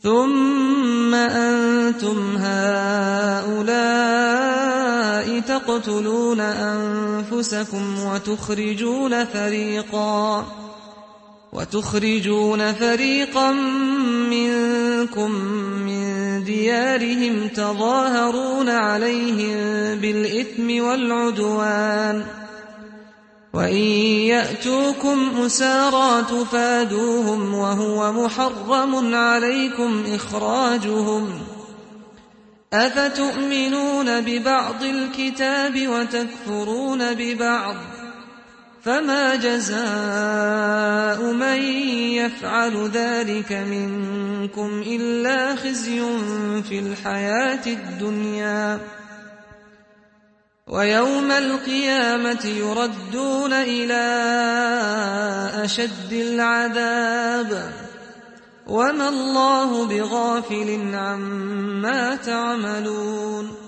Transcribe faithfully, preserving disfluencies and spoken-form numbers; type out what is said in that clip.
ثم أنتم هؤلاء تقتلون أنفسكم وتخرجون فريقا وتخرجون فريقا منكم من ديارهم تظاهرون عليهم بالإثم والعدوان وإن يأتوكم أسارى تفادوهم وهو محرم عليكم إخراجهم أفتؤمنون ببعض الكتاب وتكفرون ببعض فما جزاء من يفعل ذلك منكم إلا خزي في الحياة الدنيا ويوم القيامة يردون إلى أشد العذاب وما الله بغافل عما تعملون